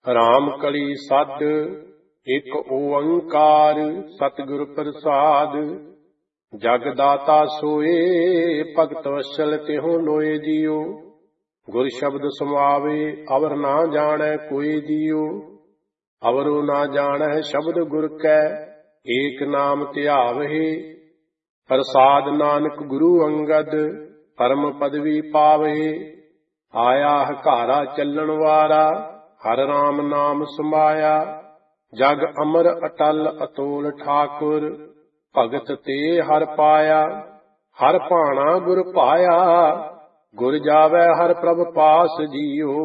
ਰਾਮ ਕਲੀ ਸੱਧ ਇਕ ਓੰਕਾਰ ਸਤਿਗੁਰ ਪ੍ਰਸਾਦ। ਜਗ ਦਾਤਾ ਸੋਏ ਭਗਤ ਵਸਲ ਤਿਹੁ ਲੋਏ ਜੀਓ। ਗੁਰ ਸ਼ਬਦ ਸਮਾਵੇ ਅਵਰ ਨਾ ਜਾਣੈ ਕੋਈ ਜੀਓ। ਅਵਰੋ ਨਾ ਜਾਣੈ ਸ਼ਬਦ ਗੁਰ ਕੈ ਏਕ ਨਾਮ ਧਿਆਵਹਿ। ਪ੍ਰਸਾਦ ਨਾਨਕ ਗੁਰੂ ਅੰਗਦ ਪਰਮ ਪਦਵੀ ਪਾਵਹਿ। ਆਇਆ ਹਕਾਰਾ ਚੱਲਣ ਵਾਰਾ ਹਰ ਰਾਮ ਨਾਮ ਸਮਾਇਆ। ਜਗ ਅਮਰ ਅਟਲ ਅਤੋਲ ਠਾਕੁਰ ਭਗਤ ਤੇ ਹਰ ਪਾਇਆ। ਹਰ ਭਾਣਾ ਗੁਰ ਭਾਇਆ ਗੁਰ ਜਾਵੈ ਹਰ ਪ੍ਰਭ ਪਾਸ ਜੀਓ।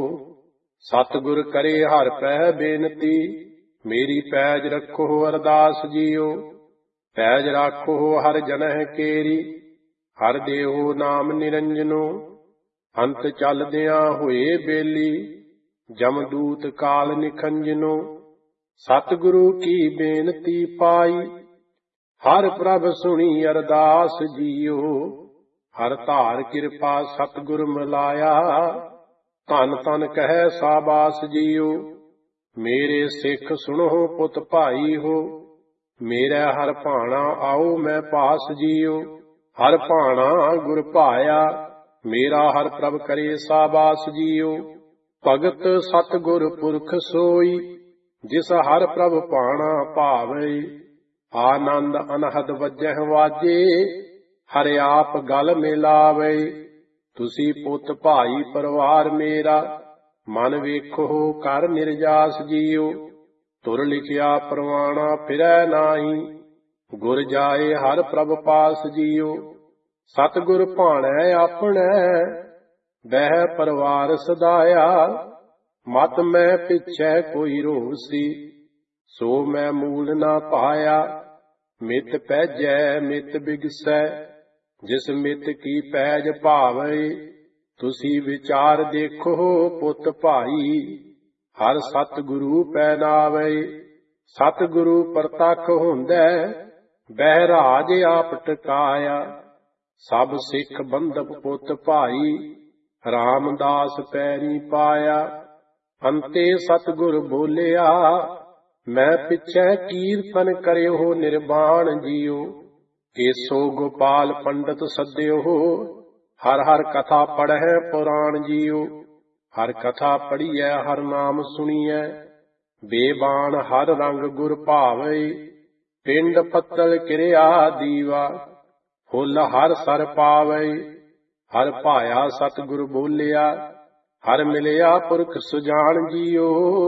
ਸਤਿਗੁਰ ਕਰੇ ਹਰ ਪੈ ਬੇਨਤੀ ਮੇਰੀ ਪੈਜ ਰੱਖੋ ਅਰਦਾਸ ਜੀਓ। ਪੈਜ ਰਾਖੋ ਹਰ ਜਨਹਿ ਕੇਰੀ ਹਰ ਦੇਹੋ ਨਾਮ ਨਿਰੰਜਨੋ। ਅੰਤ ਚੱਲਦਿਆਂ ਹੋਏ ਬੇਲੀ ਜਮਦੂਤ ਕਾਲ ਨਿਖੰਜਨੋ। ਸਤਿਗੁਰੂ ਕੀ ਬੇਨਤੀ ਪਾਈ ਹਰ ਪ੍ਰਭ ਸੁਣੀ ਅਰਦਾਸ ਜੀਓ। ਹਰ ਧਾਰ ਕਿਰਪਾ ਸਤਿਗੁਰ ਮਿਲਾਇਆ ਧਨ ਧਨ ਕਹਿ ਸਾਬਾਸ ਜੀਓ। ਮੇਰੇ ਸਿੱਖ ਸੁਣੋ ਪੁੱਤ ਭਾਈ ਹੋ ਮੇਰਾ ਹਰ ਭਾਣਾ ਆਓ ਮੈਂ ਪਾਸ ਜੀਓ। ਹਰ ਭਾਣਾ ਗੁਰ ਭਾਇਆ ਮੇਰਾ ਹਰ ਪ੍ਰਭ ਕਰੇ ਸਾਬਾਸ ਜੀਓ। ਭਗਤ ਸਤਿਗੁਰ ਪੁਰਖ ਸੋਈ ਜਿਸ ਹਰ ਪ੍ਰਭ ਭਾਣਾ ਭਾਵੇ। ਆਨੰਦ ਅਨਹਦ ਵੱਜਹਿ ਵਾਜੇ ਹਰ ਆਪ ਗਲ ਮਿਲਾਵੇ। ਤੁਸੀਂ ਪੁੱਤ ਭਾਈ ਪਰਿਵਾਰ ਮੇਰਾ ਮਨ ਵੇਖੋ ਕਰ ਨਿਰਜਾਸ ਜੀਓ। ਤੁਰ ਲਿਖਿਆ ਪ੍ਰਵਾਣਾ ਫਿਰੈ ਨਾਹੀ ਗੁਰ ਜਾਏ ਹਰ ਪ੍ਰਭ ਪਾਸ ਜੀਓ। ਸਤਿਗੁਰ ਭਾਣੈ ਆਪਣੈ ਬਹਿ ਪਰਿਵਾਰ ਸਦਾਇਆ। ਮਤ ਮੈਂ ਪਿਛੈ ਕੋਈ ਰੋਸੀ ਸੋ ਮੈਂ ਮੂਲ ਨਾ ਪਾਇਆ। ਮਿਤ ਪੈਜੈ ਮਿਤ ਬਿਗਸੈ ਜਿਸ ਮਿਤ ਕੀ ਪੈਜ ਭਾਵੇ। ਤੁਸੀਂ ਵਿਚਾਰ ਦੇਖੋ ਪੁੱਤ ਭਾਈ ਹਰ ਸਤਿਗੁਰੂ ਪੈ ਨਾਵੇ। ਸਤਿਗੁਰੂ ਪ੍ਰਤੱਖ ਹੁੰਦੈ ਬਹਿ ਰਾਜ ਆਪ ਟਿਕਾਇਆ। ਸਭ ਸਿੱਖ ਬੰਧਪ ਪੁੱਤ ਭਾਈ ਰਾਮਦਾਸ ਪੈਰੀ ਪਾਇਆ। ਅੰਤੇ ਸਤਿਗੁਰ ਬੋਲਿਆ ਮੈਂ ਪਿਛੈ ਕੀਰਤਨ ਕਰਿਓ ਨਿਰਵਾਣ ਜੀਓ। ਏਸੋ ਗੋਪਾਲ ਪੰਡਤ ਸੱਦਿਓ ਹਰ ਹਰ ਕਥਾ ਪੜ੍ਹੈ ਪੁਰਾਣ ਜੀਓ। ਹਰ ਕਥਾ ਪੜ੍ਹੀਐ ਹਰ ਨਾਮ ਸੁਣੀਐ ਬੇਬਾਨ ਹਰ ਰੰਗ ਗੁਰ ਭਾਵੇ। ਪਿੰਡ ਪੱਤਲ ਕਿਰਿਆ ਦੀਵਾ ਫੁੱਲ ਹਰ ਸਰ ਪਾਵੇ। ਹਰ ਭਾਇਆ ਸਤਿਗੁਰ ਬੋਲਿਆ ਹਰ ਮਿਲਿਆ ਪੁਰਖ ਸੁਜਾਨ ਜੀਓ।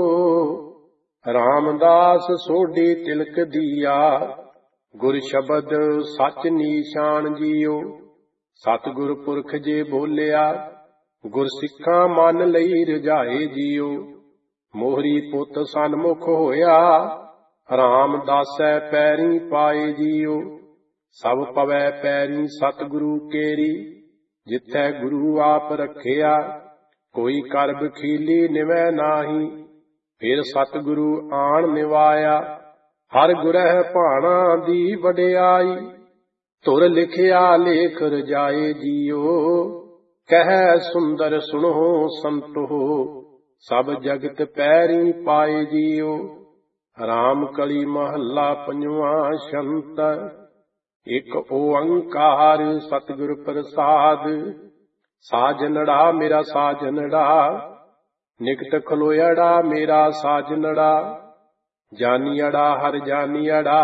ਰਾਮਦਾਸ ਸੋਢੀ ਤਿਲਕ ਦੀਆ ਗੁਰ ਸ਼ਬਦ ਸੱਚ ਨੀਸ਼ਾਨ ਜੀਓ। ਸਤਿਗੁਰ ਪੁਰਖ ਜੇ ਬੋਲਿਆ ਗੁਰ ਸਿੱਖਾਂ ਮਨ ਲਈ ਰਜਾਏ ਜੀਓ। ਮੋਹਰੀ ਪੁੱਤ ਸਨਮੁਖ ਹੋਇਆ ਰਾਮਦਾਸੈ ਪੈਰੀ ਪਾਏ ਜੀਓ। ਸਭ ਪਵੈ ਪੈਰੀ ਸਤਿਗੁਰੂ ਕੇਰੀ ਜਿੱਥੈ ਗੁਰੂ ਆਪ ਰੱਖਿਆ। ਕੋਈ ਕਰ ਬਖੀਲੀ ਨਿਵੈ ਨਾਹੀ ਫਿਰ ਸਤਿਗੁਰੂ ਆਣ ਨਿਵਾਇਆ। ਹਰ ਗੁਰਹਿ ਭਾਣਾ ਦੀ ਵਡਿਆਈ ਧੁਰ ਲਿਖਿਆ ਲੇਖ ਰਜਾਏ ਜੀਓ। ਕਹਿ ਸੁੰਦਰ ਸੁਣੋ ਸੰਤੋ ਸਭ ਜਗਤ ਪੈਰੀ ਪਾਏ ਜੀਓ। ਰਾਮ ਕਲੀ ਮਹੱਲਾ ਪੰਜਵਾ ਸ਼ੰਤ ਇਕ ਓੰਕਾਰ ਸਤਿਗੁਰ ਪ੍ਰਸਾਦ। ਸਾਜਨੜਾ ਮੇਰਾ ਸਾਜਨੜਾ ਨਿਕਟ ਖਲੋਇੜਾ ਮੇਰਾ ਸਾਜਨੜਾ। ਜਾਨੀਅੜਾ ਹਰ ਜਾਨੀਅੜਾ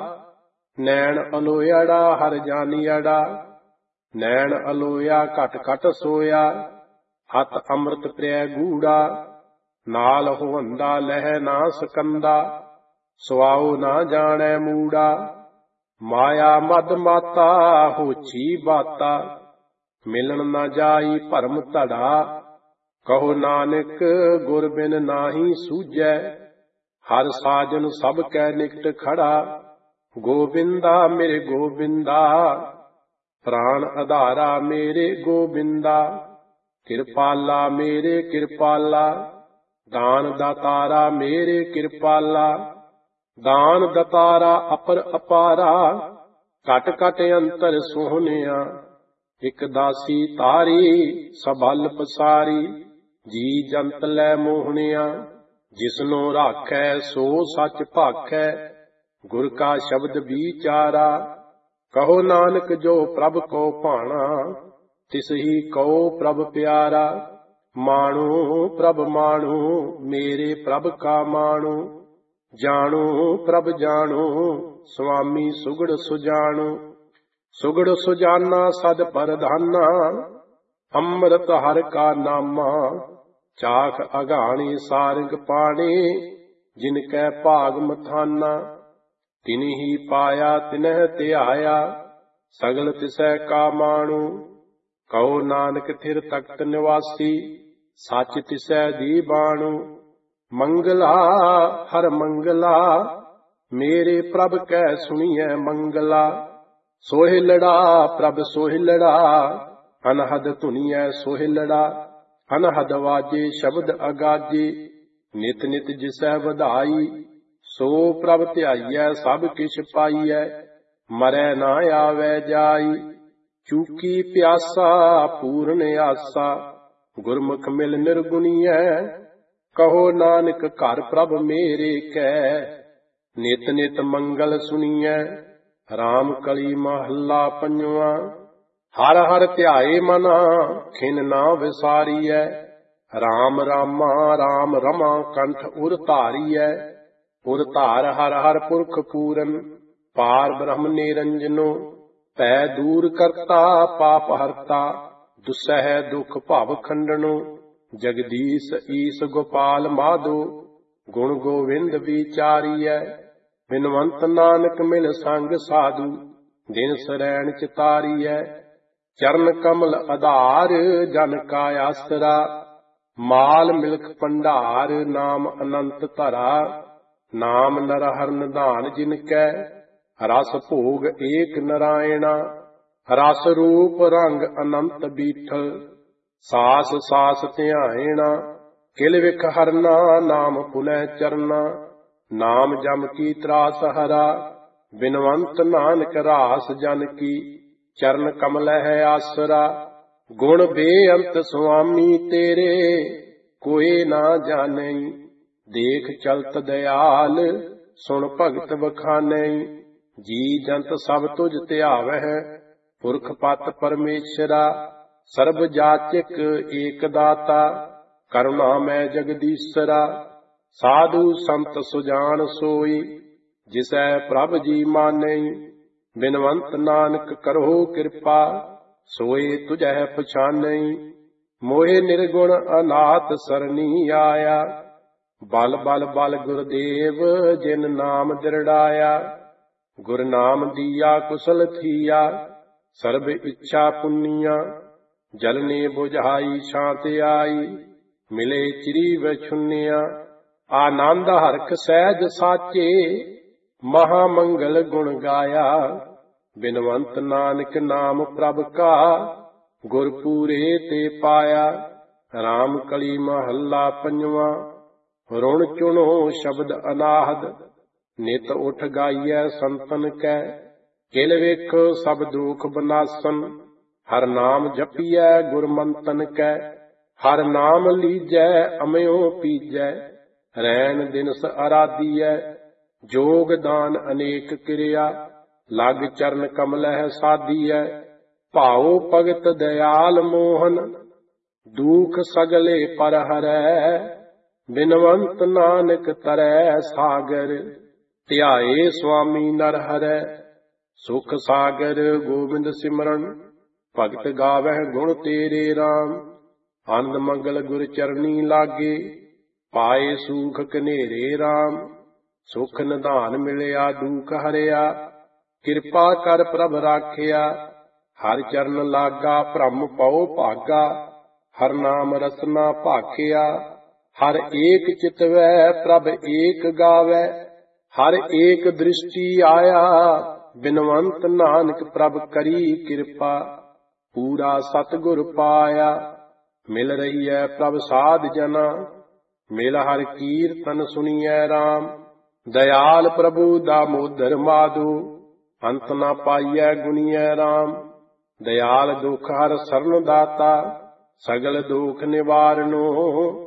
ਨੈਣ ਅਲੋਇੜਾ ਹਰ ਜਾਨੀਅੜਾ। ਨੈਣ ਅਲੋਇਆ ਘਟ ਘਟ ਸੋਇਆ ਹੱਥ ਅੰਮ੍ਰਿਤ ਪ੍ਰਿਆ ਗੂੜਾ। ਨਾਲ ਹੋਵੰਦਾ ਲਹਿ ਨਾ ਸਕੰਦਾ ਸੁਆਉ ਨਾ ਜਾਣੈ ਮੂੜਾ। ਮਾਇਆ ਮਦ ਮਾਤਾ ਹੋਛੀ ਬਾਤਾ ਮਿਲਣ ਨਾ ਜਾਈ ਭਰਮ ਧੜਾ। ਕਹੋ ਨਾਨਕ ਗੁਰ ਬਿਨ ਨਾਹੀ ਸੂਝੈ ਹਰ ਸਾਜਨ ਸਭ ਕੈ ਨਿਕਟ ਖੜਾ। ਗੋਬਿੰਦਾ ਮੇਰੇ ਗੋਬਿੰਦਾ ਪ੍ਰਾਣ ਆਧਾਰਾ ਮੇਰੇ ਗੋਬਿੰਦਾ। ਕਿਰਪਾਲਾ ਮੇਰੇ ਕਿਰਪਾਲਾ ਦਾਨ ਦਾਤਾਰਾ ਮੇਰੇ ਕਿਰਪਾਲਾ। ਦਾਨ ਦਤਾਰਾ ਅਪਰ ਅਪਾਰਾ ਘਟ ਘਟ ਅੰਤਰ ਸੋਹਣਿਆ। ਇਕ ਦਾਸੀ ਤਾਰੀ ਸਭਲ ਪਸਾਰੀ ਜੀ ਜੰਤ ਲੈ ਮੋਹਣਿਆ। ਜਿਸਨੂੰ ਰਾਖੈ ਸੋ ਸੱਚ ਭਾਖੈ, ਗੁਰ ਕਾ ਸ਼ਬਦ ਵਿਚਾਰਾ। ਕਹੋ ਨਾਨਕ ਜੋ ਪ੍ਰਭ ਕੋ ਭਾਣਾ, ਤਿਸ ਹੀ ਕਉ ਪ੍ਰਭ ਪਿਆਰਾ। ਮਾਣੂ ਪ੍ਰਭ ਮਾਣੂ, ਮੇਰੇ ਪ੍ਰਭ ਕਾ ਮਾਣੂ। ਜਾਣੂ ਪ੍ਰਭ ਜਾਣੂ, ਸੁਆਮੀ ਸੁਗੜ ਸੁਜਾਣੂ। ਸੁਗੜ ਸੁਜਾਨਾ ਸਦ ਪਰਧਾਨਾ, ਅੰਮ੍ਰਿਤ ਹਰਿ ਕਾ ਨਾਮਾ। ਚਾਖ ਅਗਾਣੀ ਸਾਰੰਗ ਪਾਣੀ, ਜਿਨ ਕੈ ਭਾਗ ਮਥਾਨਾ। ਤਿਨਿ ਪਾਇਆ ਤਿਨਹਿ ਧਿਆਇਆ, ਸਗਲ ਤਿਸੈ ਕਾ ਮਾਣੂ। ਕਹੋ ਨਾਨਕ ਥਿਰ ਤਖਤ ਨਿਵਾਸੀ, ਸੱਚ ਤਿਸੈ ਦੀ ਬਾਣੂ। ਮੰਗਲਾ ਹਰ ਮੰਗਲਾ, ਮੇਰੇ ਪ੍ਰਭ ਕੈ ਸੁਣੀਐ ਮੰਗਲਾ। ਸੋਹਿਲੜਾ ਪ੍ਰਭ ਸੋਹਿਲੜਾ, ਅਨਹਦ ਧੁਨੀਐ ਸੋਹਿਲੜਾ। ਅਨਹਦ ਵਾਜੇ ਸ਼ਬਦ ਅਗਾਜੇ, ਨਿਤ ਨਿਤ ਜਿਸੈ ਵਧਾਈ। ਸੋ ਪ੍ਰਭ ਧਿਆਈਐ ਸਭ ਕਿਛ ਪਾਈਐ, ਮਰੈ ਨਾ ਆਵੈ ਜਾਈ। ਚੂਕੀ ਪਿਆਸਾ ਪੂਰਨ ਆਸਾ, ਗੁਰਮੁਖ ਮਿਲ ਨਿਰਗੁਣੀਐ। ਕਹੋ ਨਾਨਕ ਘਰ ਪ੍ਰਭ ਮੇਰੇ ਕੈ, ਨਿਤ ਨਿਤ ਮੰਗਲ ਸੁਣੀਐ। ਰਾਮ ਕਲੀ ਮਹੱਲਾ ਪੰਜਵਾ। ਹਰ ਹਰ ਧਿਆਏ ਮਨਾ, ਖਿਨ ਨਾ ਵਿਸਾਰੀਐ। ਰਾਮ ਰਾਮਾ ਰਾਮ ਰਮਾ, ਕੰਠ ਉਰ ਧਾਰੀਐ। ਉਰ ਧਾਰ ਹਰ ਹਰ ਪੁਰਖ ਪੂਰਨ, ਪਾਰ ਬ੍ਰਹਮ ਨਿਰੰਜਨੋ। ਭੈ ਦੂਰ ਕਰਤਾ ਪਾਪ ਹਰਤਾ, ਦੁਸਹਿ ਦੁਖ ਭਵ ਖੰਡਨੋ। ਜਗਦੀਸ਼ ਈਸ ਗੋਪਾਲ ਮਾਧੋ, ਗੁਣ ਗੋਵਿੰਦ ਵਿਚਾਰੀਐ। ਬਿਨਵੰਤ ਨਾਨਕ ਮਿਲ ਸੰਗ ਸਾਧੂ, ਦਿਨ ਸਰੈਣ ਚਿਤਾਰੀਐ। ਚਰਨ ਕਮਲ ਆਧਾਰ, ਜਨ ਕਾ ਆਸਰਾ। ਮਾਲ ਮਿਲਖ ਭੰਡਾਰ, ਨਾਮ ਅਨੰਤ ਧਰਾ। ਨਾਮ ਨਰ ਹਰਿ ਨਿਧਾਨ ਜਿਨ ਕੈ, ਰਸ ਭੋਗ ਏਕ ਨਰਾਇਣਾ। ਰਸ ਰੂਪ ਰੰਗ ਅਨੰਤ ਬੀਠਲ, ਸਾਸ ਸਾਸ ਧਿਆਇਣਾ। ਕਿਲ ਵਿਖ ਹਰਨਾ, ਨਾਮ ਭੁਲੈ ਚਰਨਾ। ਨਾਮ ਜਮ ਕੀ ਤਰਾਸ ਹਰਾ, ਬਿਨਵੰਤ ਨਾਨਕ ਰਾਸ ਜਨ ਕੀ। ਚਰਨ ਕਮਲਹਿ ਆਸਰਾ। ਗੁਣ ਬੇਅੰਤ ਸੁਆਮੀ ਤੇਰੇ, ਕੋਇ ਨਾ ਜਾਣੈ। ਦੇਖ ਚਲਤ ਦਇਆਲ, ਸੁਣ ਭਗਤ ਬਖਾਨੈ। ਜੀ ਜੰਤ ਸਭ ਤੁਝ ਧਿਆਵਹਿ, ਪੁਰਖ ਪਤ ਪਰਮੇਸ਼ਰਾ। ਸਰਬ ਜਾਚਕ ਏਕ ਦਾਤਾ, ਕਰੁਣਾ ਮੈਂ ਜਗਦੀਸ਼ਰਾ। ਸਾਧੂ ਸੰਤ ਸੁਜਾਨ ਸੋਈ, ਜਿਸੈ ਪ੍ਰਭ ਜੀ ਮਾਨੈ। ਬਿਨਵੰਤ ਨਾਨਕ ਕਰਹੁ ਕਿਰਪਾ, ਸੋਏ ਤੁਝੈ ਪਛਾਨੈ। ਮੋਹਿ ਨਿਰਗੁਣ ਅਨਾਥ ਸਰਨੀ ਆਇਆ, ਬਲ ਬਲ ਬਲ ਗੁਰਦੇਵ ਜਿਨ ਨਾਮ ਦਿਰੜਾਇਆ। ਗੁਰ ਨਾਮ ਦੀਆ ਕੁਸਲ ਥੀਆ, ਸਰਬ ਇੱਛਾ ਪੁੰਨੀਆ। ਜਲਨੇ ਬੁਝਾਈ ਸ਼ਾਂਤ ਆਈ, ਮਿਲੇ ਚਿਰੀ ਵਛੁੰਨਿਆ। ਆਨੰਦ ਹਰਖ ਸਹਿਜ ਸਾਚੇ, ਮਹਾ ਮੰਗਲ ਗੁਣ ਗਾਇਆ। ਬਿਨਵੰਤ ਨਾਨਕ ਨਾਮ ਪ੍ਰਭ ਕਾ, ਗੁਰ ਪੂਰੇ ਤੇ ਪਾਇਆ। ਰਾਮ ਕਲੀ ਮਹੱਲਾ ਪੰਜਵਾ। ਰੁਣ ਚੁਣੋ ਸ਼ਬਦ ਅਨਾਹਦ, ਨਿਤ ਉਠ ਗਾਈਐ ਸੰਤਨ ਕੈ। ਕਿਲ ਵੇਖ ਸਭ ਦੁਖ ਬਨਾਸਨ, ਹਰ ਨਾਮ ਜਪੀਐ ਗੁਰ ਮੰਤਨ ਕੈ। ਹਰ ਨਾਮ ਲੀਜੈ ਅਮਿਓ ਪੀਜੈ, ਰੈਣ ਦਿਨਸ ਅਰਾਧੀਐ। ਜੋਗ ਦਾਨ ਅਨੇਕ ਕਿਰਿਆ, ਲਗ ਚਰਨ ਕਮਲਹਿ ਸਾਧੀਐ। ਭਾਉ ਭਗਤ ਦਇਆਲ ਮੋਹਨ, ਦੂਖ ਸਗਲੇ ਪਰ ਹਰੈ। ਬਿਨਵੰਤ ਨਾਨਕ ਤਰੈ ਸਾਗਰ, ਧਿਆਏ ਸੁਆਮੀ ਨਰ ਹਰੈ। ਸੁਖ ਸਾਗਰ ਗੋਬਿੰਦ ਸਿਮਰਨ, ਭਗਤ ਗਾਵਹਿ ਗੁਣ ਤੇਰੇ ਰਾਮ। ਆਨੰਦ ਮੰਗਲ ਗੁਰ ਚਰਨੀ ਲਾਗੇ, ਪਾਏ ਸੂਖ ਕਨੇਰੇ ਰਾਮ। ਸੁਖ ਨਿਧਾਨ ਮਿਲਿਆ ਦੂਖ ਹਰਿਆ, ਕਿਰਪਾ ਕਰ ਪ੍ਰਭ ਰਾਖਿਆ। ਹਰ ਚਰਨ ਲਾਗਾ ਭ੍ਰਮ ਪਉ ਭਾਗਾ, ਹਰ ਨਾਮ ਰਸਨਾ ਭਾਖਿਆ। ਹਰ ਏਕ ਚਿਤਵੈ ਪ੍ਰਭ ਏਕ ਗਾਵੈ, ਹਰ ਏਕ ਦ੍ਰਿਸ਼ਟੀ ਆਇਆ। ਬਿਨਵੰਤ ਨਾਨਕ ਪ੍ਰਭ ਕਰੀ ਕਿਰਪਾ, ਪੂਰਾ ਸਤਿਗੁਰ ਪਾਇਆ। ਮਿਲ ਰਹੀ ਹੈ ਪ੍ਰਭ ਸਾਧ ਜਨਾ, ਮਿਲ ਹਰ ਕੀਰਤਨ ਸੁਣੀਐ ਰਾਮ। ਦਇਆਲ ਪ੍ਰਭੂ ਦਾਮੋਦਰ ਮਾਧੋ, ਅੰਤ ਨਾ ਪਾਈਐ ਗੁਣੀਐ ਰਾਮ। ਦਇਆਲ ਦੁਖ ਹਰ ਸਰਨ ਦਾਤਾ, ਸਗਲ ਦੁਖ ਨਿਵਾਰਨੋ।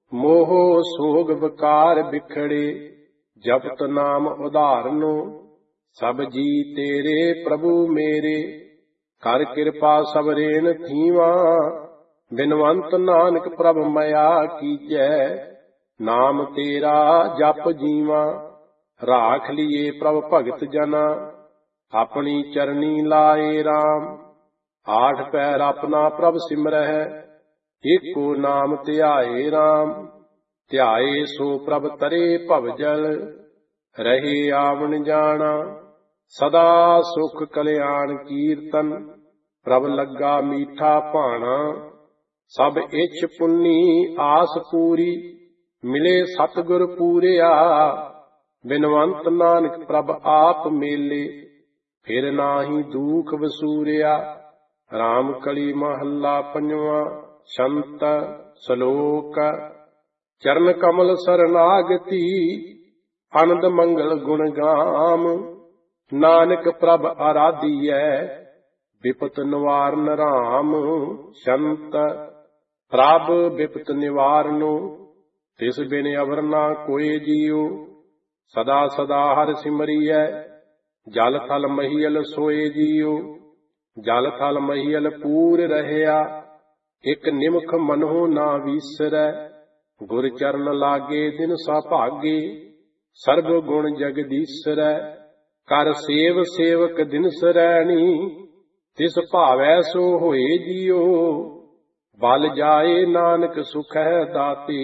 ਮੋਹ ਸੋਗ ਵਿਕਾਰ ਬਿਖੜੇ, ਜਪਤ ਨਾਮ ਉਧਾਰਨੋ। ਸਭ ਜੀ ਤੇਰੇ ਪ੍ਰਭੂ ਮੇਰੇ, ਕਰ ਕਿਰਪਾ ਸਬਰੇਨ ਥੀਵਾ। ਬਿਨਵੰਤ ਨਾਨਕ ਪ੍ਰਭ ਮਇਆ ਕੀਜੈ, ਨਾਮ ਤੇਰਾ ਜਪ ਜੀਵਾ। ਰਾਖ ਲਿਏ ਪ੍ਰਭ ਭਗਤ ਜਨਾ, ਆਪਣੀ ਚਰਨੀ ਲਾਏ ਰਾਮ। ਆਠ ਪੈਰ ਆਪਣਾ ਪ੍ਰਭ ਸਿਮਰਹਿ, ਏਕੋ ਨਾਮ ਧਿਆਏ ਰਾਮ। ਧਿਆਏ ਸੋ ਪ੍ਰਭ ਤਰੇ ਭਵਜਲ, ਰਹੇ ਆਵਣ ਜਾਣਾ। ਸਦਾ ਸੁਖ ਕਲਿਆਣ ਕੀਰਤਨ, ਪ੍ਰਭ ਲੱਗਾ ਮੀਠਾ ਭਾਣਾ। ਸਭ ਇੱਛ ਪੁੰਨੀ ਆਸ ਪੂਰੀ, ਮਿਲੇ ਸਤਿਗੁਰ ਪੂਰਿਆ। ਬਿਨਵੰਤ ਨਾਨਕ ਪ੍ਰਭ ਆਪ ਮੇਲੇ, ਫਿਰ ਨਾਹੀ ਦੂਖ ਵਸੂਰਿਆ। ਰਾਮ ਕਲੀ ਮਹੱਲਾ ਪੰਜਵਾਂ। ਸ਼ੰਤ ਸਲੋਕ। ਚਰਨ ਕਮਲ ਸਰਨਾਗਤੀ, ਆਨੰਦ ਮੰਗਲ ਗੁਣ ਗਾਮ। ਨਾਨਕ ਪ੍ਰਭ ਆਰਾਧੀਐ, ਬਿਪਤ ਨਿਵਾਰਨ ਰਾਮ। ਸ਼ੰਤ ਪ੍ਰਭ ਬਿਪਤ ਨਿਵਾਰਨੋ, ਤਿਸ ਬਿਨ ਅਵਰ ਨਾ ਕੋਇ ਜੀਉ। ਸਦਾ ਸਦਾ ਹਰਿ ਸਿਮਰੀਐ, ਜਲ ਥਲ ਮਹੀਲ ਸੋਏ ਜੀਉ। ਜਲ ਥਲ ਮਹੀਲ ਪੂਰ ਰਹਿਆ, ਇਕ ਨਿਮਖ ਮਨਹੁ ਨਾ ਵੀਸਰੈ। ਗੁਰ ਚਰਨ ਲਾਗੇ ਦਿਨ ਸੁਭਾਗੇ, ਸਰਬ ਗੁਣ ਜਗਦੀਸਰੈ। ਕਰ ਸੇਵ ਸੇਵਕ ਦਿਨ ਸਰੈਣੀ, ਤਿਸ ਭਾਵੈ ਸੋ ਹੋਏ ਜੀਉ। ਬਲ ਜਾਏ ਨਾਨਕ ਸੁਖੈ ਦਾਤੇ,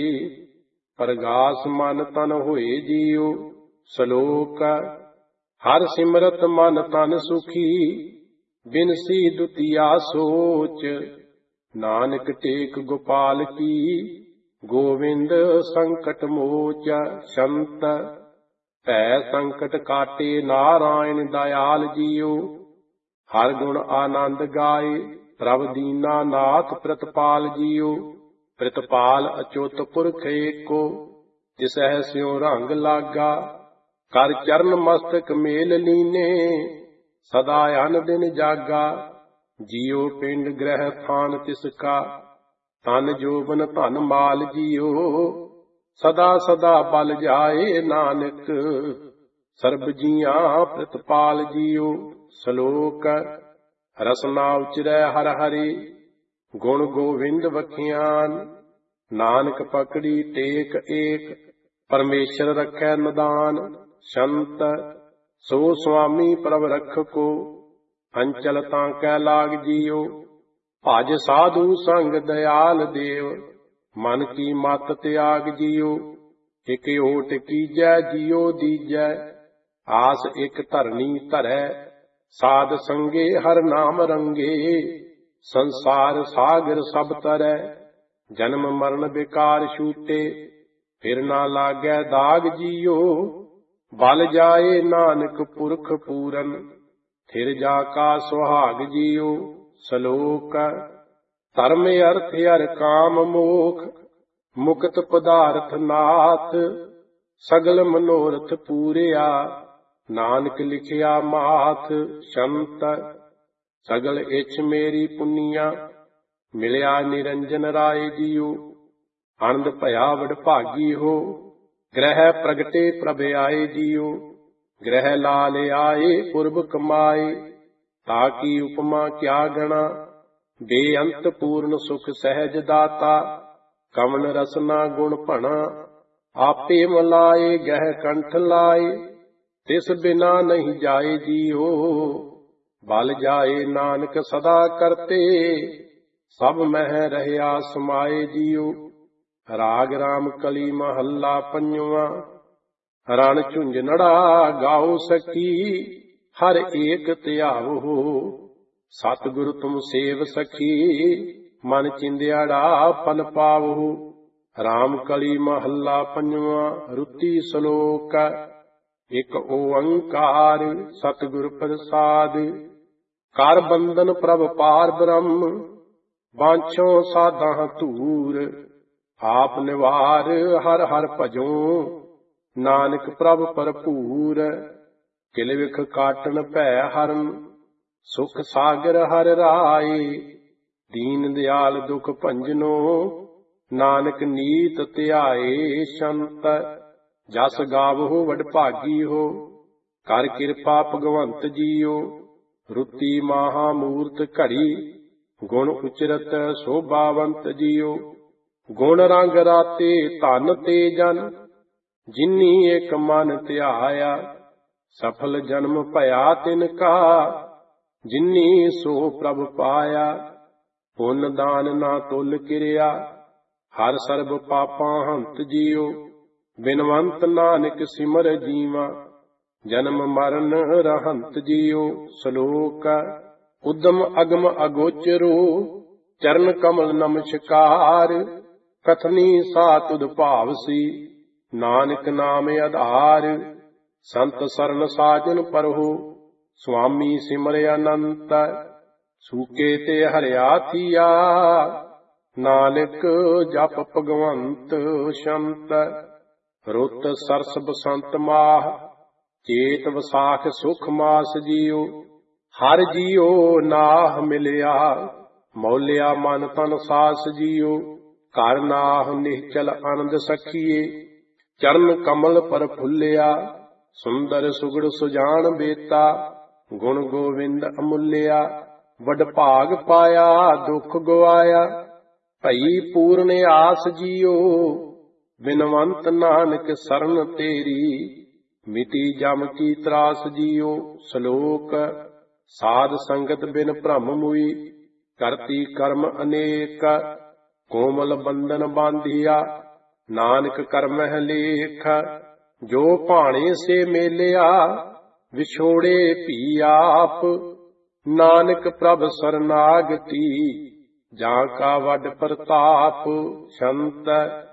ਪਰਗਾਸ ਮਨ ਤਨ ਹੋਏ ਜੀਉ। ਸਲੋਕ। ਹਰ ਸਿਮਰਤ ਮਨ ਤਨ ਸੁਖੀ, ਬਿਨਸੀ ਦੁਤੀਆ ਸੋਚ। ਨਾਨਕ ਟੇਕ ਗੋਪਾਲ ਕੀ, ਗੋਵਿੰਦ ਸੰਕਟ ਮੋਚ। ਸ਼ੰਤ ਭੈ ਸੰਕਟ ਕਾਟੇ, ਨਾਰਾਇਣ ਦਇਆਲ ਜੀਉ। ਹਰ ਗੁਣ ਆਨੰਦ ਗਾਏ, ਪ੍ਰਭ ਦੀਨਾ ਨਾਥ ਪ੍ਰਤਪਾਲ ਜੀਉ। ਪ੍ਰਤਪਾਲ ਅਚੁੱਤ ਪੁਰਖ ਏਕੋ, ਤਿਸਹਿ ਸਿਉ ਰੰਗ ਲਾਗਾ। ਕਰ ਚਰਨ ਮਸਤਕ ਮੇਲ ਲੀਨੇ, ਸਦਾ ਅਨ ਦਿਨ ਜਾਗਾ। ਜੀਉ ਪਿੰਡ ਗ੍ਰਹਿ ਥਾਨ ਤਿਸ ਕਾ, ਤਨ ਜੋਬਨ ਧਨ ਮਾਲ ਜੀਉ। ਸਦਾ ਸਦਾ ਬਲ ਜਾਏ ਨਾਨਕ, ਸਰਬ ਜੀਆਂ ਪ੍ਰਤਪਾਲ ਜੀਉ। ਸਲੋਕ। ਰਸਨਾ ਉਚਰੈ ਹਰਿ ਹਰਿ, ਗੁਣ ਗੋਵਿੰਦ ਵਖਿਆਨ। ਨਾਨਕ ਪਕੜੀ ਟੇਕ ਏਕ, ਪਰਮੇਸ਼ਰ ਰਖੈ ਨਿਦਾਨ। ਸ਼ੰਤ ਸੋ ਸੁਆਮੀ ਪ੍ਰਭ ਰਖਕੋ, ਅੰਚਲ ਤਾਂ ਕੈ ਲਾਗ ਜੀਉ। ਭਜ ਸਾਧੂ ਸੰਗ ਦਇਆਲ ਦੇਵ, ਮਨ ਕੀ ਮਤ ਤਿਆਗ ਜੀਉ। ਇਕ ਓਟ ਕੀਜੈ ਜੀਉ ਦੀਜੈ, ਆਸ ਇਕ ਧਰਨੀ ਧਰੈ। ਸਾਧ ਸੰਗੇ ਹਰ ਨਾਮ ਰੰਗੇ, ਸੰਸਾਰ ਸਾਗਰ ਸਭ ਤਰੈ। ਜਨਮ ਮਰਨ ਬਿਕਾਰ ਛੂਟੇ, ਫਿਰ ਨਾ ਲਾਗੈ ਦਾਗ ਜੀਉ। ਬਲ ਜਾਏ ਨਾਨਕ ਪੁਰਖ ਪੂਰਨ, ਫਿਰ ਜਾ ਕਾ ਸੁਹਾਗ ਜੀਉ। ਸਲੋਕ। ਧਰਮ ਅਰਥ ਅਰ ਕਾਮ ਮੋਖ, ਮੁਕਤ ਪਦਾਰਥ ਨਾਥ। ਸਗਲ ਮਨੋਰਥ ਪੂਰਿਆ, ਨਾਨਕ ਲਿਖਿਆ ਮਾਥ। ਸ਼ੰਤ ਸਗਲ ਇੱਛ ਮੇਰੀ ਪੁੰਨੀਆ, ਮਿਲਿਆ ਨਿਰੰਜਨ ਰਾਏ ਜੀਉ। ਆਨੰਦ ਭਇਆ ਵਡਭਾਗੀ ਹੋ, ਗ੍ਰਹਿ ਪ੍ਰਗਟੇ ਪ੍ਰਭ ਆਏ ਜੀਉ। ਗ੍ਰਹਿ ਲਾਲ ਆਏ ਪੁਰਬ ਕਮਾਏ, ਤਾ ਕੀ ਉਪਮਾ ਕਿਆ ਗਣਾ। ਬੇਅੰਤ ਪੂਰਨ ਸੁਖ ਸਹਿਜ ਦਾਤਾ, ਕਵਨ ਰਸਨਾ ਗੁਣ ਭਣਾ। ਆਪੇ ਮਲਾਏ ਗਹਿ ਕੰਠ ਲਾਏ, ਤਿਸ ਬਿਨਾ ਨਹੀਂ ਜਾਏ ਜੀਉ। ਬਲ ਜਾਏ ਨਾਨਕ ਸਦਾ ਕਰਤੇ, ਸਭ ਮਹਿ ਰਹਿਆ ਸਮਾਏ ਜੀਉ। ਰਾਗ ਰਾਮ ਕਲੀ ਮਹੱਲਾ ਪੰਜਵਾਂ। ਰਣ ਝੁੰਝਨੜਾ ਗਾਉ ਸਖੀ, ਹਰ ਏਕ ਧਿਆਵੋ। ਸਤਿਗੁਰ ਤੁਮ ਸੇਵ ਸਖੀ, ਮਨ ਚਿੰਦਿਆੜਾ ਫਲ ਪਾਵੋ। ਰਾਮ ਕਲੀ ਮਹੱਲਾ ਪੰਜਵਾਂ। ਰੁਤੀ ਸਲੋਕ। ਇਕ ਓੰਕਾਰ ਸਤਿਗੁਰ ਪ੍ਰਸਾਦ, ਕਰ ਬੰਧਨ ਪ੍ਰਭ ਪਾਰ ਬ੍ਰਹਮ। ਬਾਂਛੋ ਸਾਧਾਂ ਧੂਰ, ਆਪ ਨਿਵਾਰ ਹਰ ਹਰ ਭਜੋ। ਨਾਨਕ ਪ੍ਰਭ ਭਰਪੂਰ, ਕਿਲ ਵਿਖ ਕਾਟਨ ਭੈ ਹਰਨ। ਸੁਖ ਸਾਗਰ ਹਰਿ ਰਾਏ, ਦੀਨ ਦਿਆਲ ਦੁਖ ਭੰਜਨੋ। ਨਾਨਕ ਨੀਤ ਧਿਆਏ ਸ਼ੰਤ। ਜਸ ਗਾਵਹੁ ਵਡਭਾਗੀ ਹੋ, ਕਰ ਕਿਰਪਾ ਭਗਵੰਤ ਜੀਓ। ਰੁੱਤੀ ਮਾਹਾ ਮੂਰਤ ਘੜੀ, ਗੁਣ ਉਚਰਤ ਸੋਭਾਵੰਤ ਜੀਓ। ਗੁਣ ਰੰਗ ਰਾਤੇ ਧਨ ਤੇ ਜਨ, ਜਿਨੀ ਇਕ ਮਨ ਧਿਆਇਆ। ਸਫਲ ਜਨਮ ਭਇਆ ਤਿਨ ਕਾ, ਜਿਨੀ ਸੋ ਪ੍ਰਭ ਪਾਇਆ। ਪੁੰਨ ਦਾਨ ਨਾ ਤੁਲ ਕਿਰਿਆ, ਹਰ ਸਰਬ ਪਾਪਾਂ ਹੰਤ ਜੀਓ। ਬਿਨਵੰਤ ਨਾਨਕ ਸਿਮਰ ਜੀਵਾ, ਜਨਮ ਮਰਨ ਰਹੰਤ ਜੀਓ। ਸ਼ਲੋਕ ਉਦਮ ਅਗਮ ਅਗੋਚਰੋ, ਚਰਨ ਕਮਲ ਨਮਸਕਾਰ। ਕਥਨੀ ਸਾ ਤੁਧ ਭਾਵਸੀ, ਨਾਨਕ ਨਾਮ ਆਧਾਰ। ਸੰਤ ਸਰਨ ਸਾਜਨ ਪਰਹੋ, ਸੁਆਮੀ ਸਿਮਰ ਅਨੰਤ। ਸੂਕੇ ਤੇ ਹਰਿਆ ਥੀਆ, ਨਾਨਕ ਜਪ ਭਗਵੰਤ ਸ਼ੰਤ। ਰੁੱਤ ਸਰਸ ਬਸੰਤ ਮਾਹ, ਚੇਤ ਵਿਸਾਖ ਸੁਖ ਮਾਸ ਜੀਓ। ਹਰ ਜੀਓ ਨਾਹ ਮਿਲਿਆ, ਮੌਲਿਆ ਮਨ ਤਨ ਸਾਸ ਜੀਓ। ਘਰ ਨਾਹ ਨਿਹਚਲ ਆਨੰਦ ਸਖੀਏ, ਚਰਨ ਕਮਲ ਪਰ ਫੁੱਲਿਆ। ਸੁੰਦਰ ਸੁਗੜ ਸੁਜਾਨ ਬੇਤਾ, ਗੁਣ ਗੋਵਿੰਦ ਅਮੁੱਲਿਆ। ਵਡ ਭਾਗ ਪਾਇਆ ਦੁਖ ਗਵਾਇਆ, ਭਈ ਪੂਰਨ ਆਸ ਜੀਓ। ਬਿਨਵੰਤ ਨਾਨਕ ਸਰਨ ਤੇਰੀ, ਮਿਟੀ ਜਮ ਕੀ ਤਰਾਸ ਜੀਓ। ਸ਼ਲੋਕ ਸਾਧ ਸੰਗਤ ਬਿਨ ਭ੍ਰਮ ਮੁਈ, ਕਰਤੀ ਕਰਮ ਅਨੇਕ। ਕੋਮਲ ਬੰਧਨ ਬਾਂਧਿਆ, ਨਾਨਕ ਕਰਮਹਿ ਲੇਖ। ਜੋ ਭਾਣੇ ਸੇ ਮੇਲਿਆ, ਵਿਛੋੜੇ ਭੀ ਆਪ। ਨਾਨਕ ਪ੍ਰਭ ਸਰਨਾਗਤੀ, ਜਾਂ ਕਾ ਵੱਡ ਪ੍ਰਤਾਪ। ਸ਼ੰਤ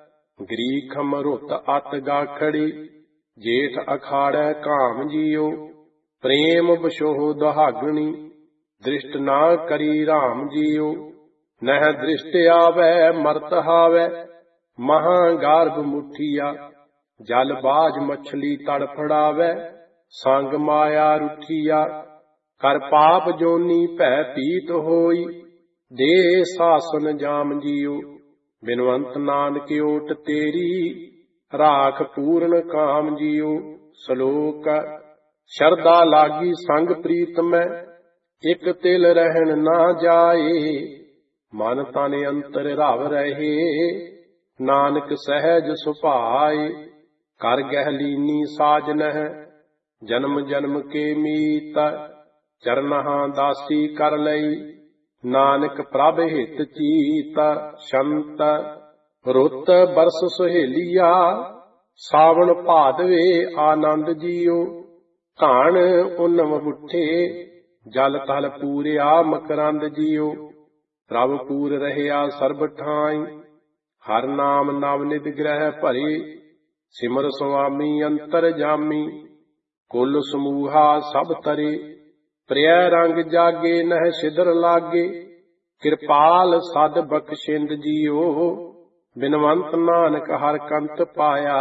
ਗ੍ਰੀਖਮ ਰੁੱਤ ਅਤ ਗਾਖੜੀ, ਜੇਠ ਅਖਾੜੈ ਕਾਮ ਜੀਓ। ਪ੍ਰੇਮ ਬਸ਼ੋਹ ਦੁਹਾਗਣੀ, ਦ੍ਰਿਸ਼ਟ ਨਾ ਕਰੀ ਰਾਮ ਜੀਓ। ਨਹਿ ਦ੍ਰਿਸ਼ਟ ਆਵੈ ਮਰਤ ਹਾਵੈ, ਮਹਾਂ ਗਾਰਭ ਮੁਠੀਆ। ਜਲ ਬਾਜ ਮਛਲੀ ਤੜਫੜਾਵੈ, ਸੰਗ ਮਾਇਆ ਰੁਠੀਆ। ਕਰ ਪਾਪ ਜੋਨੀ ਭੈ ਪੀਤ ਹੋਈ, ਦੇ ਸਾਸਨ ਜਾਮ ਜੀਓ। ਬਿਨਵੰਤ ਨਾਨਕ ਓਟ ਤੇਰੀ, ਰਾਖ ਪੂਰਨ ਕਾਮ ਜੀਓ। ਸ਼ਲੋਕ ਸ਼ਰਧਾ ਲਾਗੀ ਸੰਗ ਪ੍ਰੀਤਮੈ, ਇਕ ਤਿਲ ਰਹਿਣ ਨਾ ਜਾਏ। ਮਨ ਤਨ ਅੰਤਰ ਰਵ ਰਹੇ, ਨਾਨਕ ਸਹਿਜ ਸੁਭਾਏ। ਕਰ ਗਹਿ ਲੀਨੀ ਸਾਜਨਹਿ, ਜਨਮ ਜਨਮ ਕੇ ਮੀਤ। ਚਰਨਹਾਂ ਦਾਸੀ ਕਰ ਲਈ, ਨਾਨਕ ਪ੍ਰਭ ਹਿਤ ਚੀਤ। ਸ਼ੰਤ ਰੁੱਤ ਬਰਸ ਸੁਹੇਲੀਆ, ਸਾਵਣ ਭਾਦਵੇ ਆਨੰਦ ਜੀਓ। ਘਾਣ ਉਨਮ ਬੁੱਠੇ, ਜਲ ਤਲ ਪੂਰਿਆ ਮਕਰੰਦ ਜੀਓ। ਪ੍ਰਭ ਪੂਰ ਰਹਿਆ ਸਰਬ ਠਾਈ, ਹਰ ਨਾਮ ਨਵ ਨਿਧ ਗ੍ਰਹਿ ਭਰੇ। ਸਿਮਰ ਸੁਆਮੀ ਅੰਤਰ ਜਾਮੀ, ਕੁਲ ਸਮੂਹਾ ਸਭ ਤਰੇ। ਪ੍ਰਿਆ ਰੰਗ ਜਾਗੇ ਨਹਿ ਸਿਦਰ ਲਾਗੇ, ਕਿਰਪਾਲ ਸਦ ਬਖਸ਼ਿੰਦ ਜੀਓ। ਬਿਨਵੰਤ ਨਾਨਕ ਹਰ ਕੰਤ ਪਾਇਆ,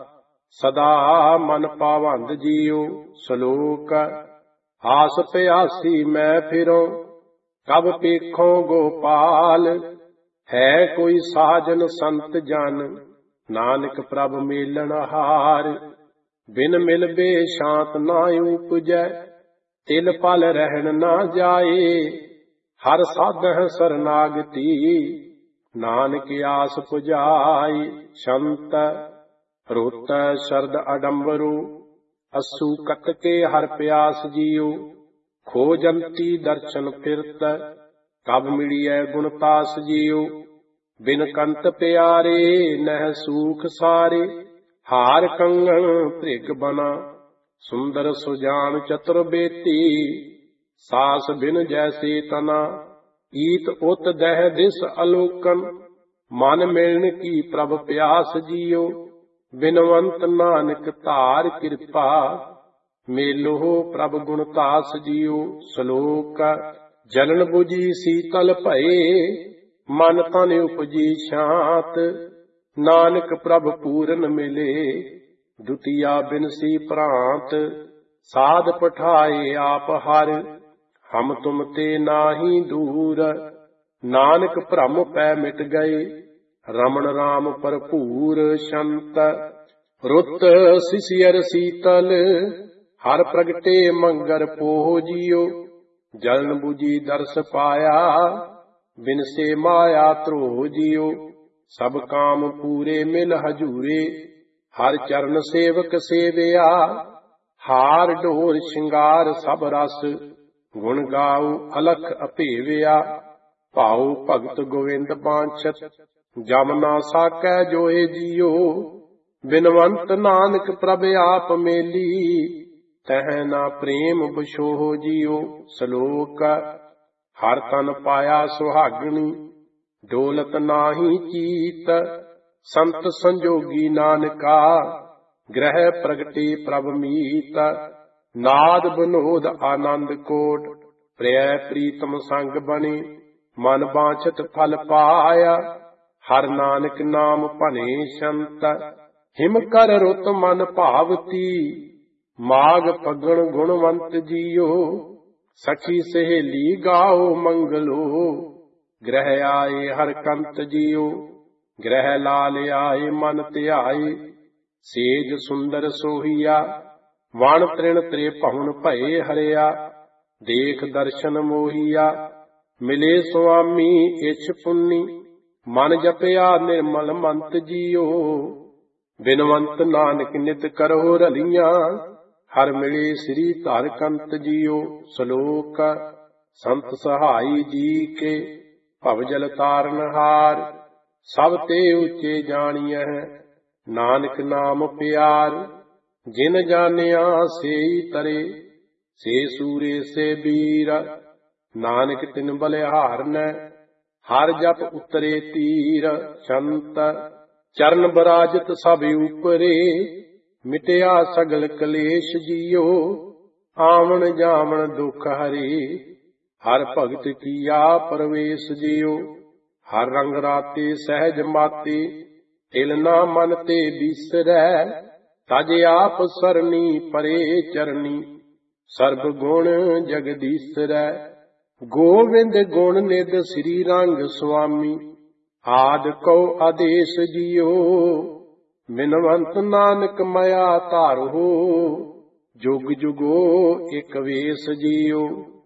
ਸਦਾ ਮਨ ਪਾਵੰਦ ਜੀਓ। ਸ਼ਲੋਕ ਆਸ ਪਿਆਸੀ ਮੈਂ ਫਿਰੋਂ, ਕਬ ਪੇਖੋਂ ਗੋਪਾਲ। ਹੈ ਕੋਈ ਸਾਜਨ ਸੰਤ ਜਨ, ਨਾਨਕ ਪ੍ਰਭ ਮੇਲਣ ਹਾਰ। ਬਿਨ ਮਿਲਬੇ ਸ਼ਾਂਤ ਨਾ ਉਪਜੈ, ਤਿਲ ਪਲ ਰਹਿਣ ਨਾ ਜਾਏ। ਹਰ ਸਾਧਹਿ ਸਰਨਾਗਤੀ, ਨਾਨਕ ਆਸ ਪੁਜਾਈ। ਸ਼ੰਤ ਰੁੱਤ ਸ਼ਰਦ ਅਡੰਬਰੂ, ਅਸੂ ਕਤਕੇ ਹਰ ਪਿਆਸ ਜੀਓ। ਖੋਜੰਤੀ ਦਰਸ਼ਨ ਫਿਰਤ, ਕਬ ਮਿਲੀਐ ਗੁਣਤਾਸ ਜੀਓ। ਬਿਨ ਕੰਤ ਪਿਆਰੇ ਨਹਿ ਸੂਖ ਸਾਰੇ, ਹਾਰ ਕੰਗਣ ਭ੍ਰਿਗ ਬਨਾ। ਸੁੰਦਰ ਸੁਜਾਨ ਚਤੁਰ ਬੇਤੀ, ਸਾਸ ਬਿਨ ਜੈਸੇ ਤਨਾ। ਈਤ ਉਤ ਦਹਿ ਦਿਸ ਅਲੋਕਨ, ਮਨ ਮਿਲਣ ਕੀ ਪ੍ਰਭ ਪਿਆਸ ਜੀਓ। ਬਿਨਵੰਤ ਨਾਨਕ ਧਾਰ ਕਿਰਪਾ, ਮੇਲੋ ਪ੍ਰਭ ਗੁਣਤਾਸ ਜੀਓ। ਸ਼ਲੋਕ ਜਲਨ ਬੁਝੀ ਸੀਤਲ ਭਏ, ਮਨ ਤਨ ਉਪਜੀ ਸ਼ਾਂਤ। ਨਾਨਕ ਪ੍ਰਭ ਪੂਰਨ ਮਿਲੇ, ਦੁਤੀਆ ਬਿਨਸੀ ਪ੍ਰਾਂਤ। ਸਾਧ ਪਠਾਏ ਆਪ ਹਰ, ਹਮ ਤੁਮ ਤੇ ਨਾਹੀ ਦੂਰ। ਨਾਨਕ ਭ੍ਰਮ ਪੈ ਮਿਟ ਗਏ, ਰਮਣ ਰਾਮ ਭਰਪੂਰ ਸ਼ੰਤ, ਰੁੱਤ ਸਿਸਿਅਰ ਸੀਤਲ, ਹਰ ਪ੍ਰਗਟੇ ਮੰਗਰ ਪੋਹ ਜੀਓ, ਜਲਨ ਬੁਝੀ ਦਰਸ ਪਾਇਆ, ਬਿਨਸੇ ਮਾਇਆ ਧਰੋਹ ਜੀਓ, ਸਭ ਕਾਮ ਪੂਰੇ ਮਿਲ ਹਜੂਰੇ, ਹਰ ਚਰਨ ਸੇਵਕ ਸੇਵਿਆ, ਹਾਰ ਢੋਲ ਸ਼ਿੰਗਾਰ ਸਭ ਰਸ, ਗੁਣ ਗਾਉ ਅਲਖ ਅਭੇਵਿਆ, ਭਾਉ ਭਗਤ ਗੋਵਿੰਦ ਬਾਂਛਤ, ਜਮ ਨਾ ਸਾਕੈ ਜੋਏ ਜੀਓ, ਬਿਨਵੰਤ ਨਾਨਕ ਪ੍ਰਭ ਆਪ ਮੇਲੀ, ਤਹਿ ਨਾ ਪ੍ਰੇਮ ਬਛੋਹ ਜੀਓ। ਸ਼ਲੋਕ ਹਰ ਤਨ ਪਾਇਆ ਸੁਹਾਗਣੀ, ਡੋਲਤ ਨਾਹੀ ਚੀਤ, ਸੰਤ ਸੰਜੋਗੀ ਨਾਨਕਾ, ਗ੍ਰਹਿ ਪ੍ਰਗਟੇ ਪ੍ਰਭ ਮੀਤ, ਨਾਦ ਬਨੋਦ ਆਨੰਦ ਕੋਟ, ਪ੍ਰਿਯ ਪ੍ਰੀਤਮ ਸੰਗ ਬਣੇ, ਮਨ ਬਾਂਛਤ ਫਲ ਪਾਇਆ, ਹਰ ਨਾਨਕ ਨਾਮ ਭਨੇ ਸ਼ੰਤ, ਹਿਮ ਕਰ ਰੁੱਤ ਮਨ ਭਾਵਤੀ, ਮਾਘ ਫਗਣ ਗੁਣਵੰਤ ਜੀਓ, ਸਖੀ ਸਹੇਲੀ ਗਾਓ ਮੰਗਲੋ, ਗ੍ਰਹਿ ਆਏ ਹਰ ਕੰਤ ਜੀਓ, ਗ੍ਰਹਿ ਲਾਲ ਆਏ ਮਨ ਧਿਆਏ, ਸੇਜ ਸੁੰਦਰ ਸੋਹੀਆ, ਵਣ ਤ੍ਰਿਣ ਤ੍ਰੇ ਭਵਨ ਭਏ ਹਰਿਆ, ਦੇਖ ਦਰਸ਼ਨ ਮੋਹੀਆ, ਮਿਲੇ ਸੁਆਮੀ ਇਛ ਪੁੰਨੀ, ਮਨ ਜਪਿਆ ਨਿਰਮਲ ਮੰਤ ਜੀਓ, ਬਿਨਵੰਤ ਨਾਨਕ ਨਿਤ ਕਰੋ ਰਲੀਆਂ, ਹਰ ਮਿਲੇ ਸ੍ਰੀ ਧਰ ਕੰਤ ਜੀਓ। ਸ਼ਲੋਕ ਸੰਤ ਸਹਾਈ ਜੀ ਕੇ, ਭਵ ਜਲ ਤਾਰਨ ਹਾਰ, ਸਭ ਤੇ ਉੱਚੇ ਜਾਣੀਐ, ਨਾਨਕ ਨਾਮ ਪਿਆਰ, ਜਿਨ ਜਾਣਿਆ ਸੇਈ ਤਰੇ, ਸੇ ਸੂਰੇ ਸੇ ਬੀਰ, ਨਾਨਕ ਤਿਨ ਬਲਿਹਾਰਨੈ, ਹਰ ਜਪ ਉਤਰੇ ਤੀਰ। ਸ਼ੰਤ ਚਰਨ ਬਰਾਜਤ ਸਭ ਉਪਰੇ, ਮਿਟਿਆ ਸਗਲ ਕਲੇਸ਼ ਜੀਓ, ਆਵਣ ਜਾਵਣ ਦੁਖ ਹਰੇ, ਹਰ ਭਗਤ ਕੀਆ ਪ੍ਰਵੇਸ਼ ਜੀਓ, ਹਰ ਰੰਗ ਰਾਤੇ ਸਹਿਜ ਮਾਤੇ, ਤਿਲ ਨਾ ਮਨ ਤੇ ਬਿਸਰੈ, ਤਜ ਆਪ ਸਰਨੀ ਪਰੇ ਚਰਨੀ, ਸਰਬ ਗੁਣ ਜਗਦੀਸਰੈ, ਗੋਵਿੰਦ ਗੁਣ ਨਿਧ ਸ੍ਰੀ ਰੰਗ ਸੁਆਮੀ, ਆਦਿ ਕਉ ਆਦੇਸ਼ ਜੀਓ, ਬਿਨਵੰਤ ਨਾਨਕ ਮਇਆ ਧਾਰੋ, ਜੁਗ ਜੁਗੋ ਇਕ ਵੇਸ ਜੀਓ।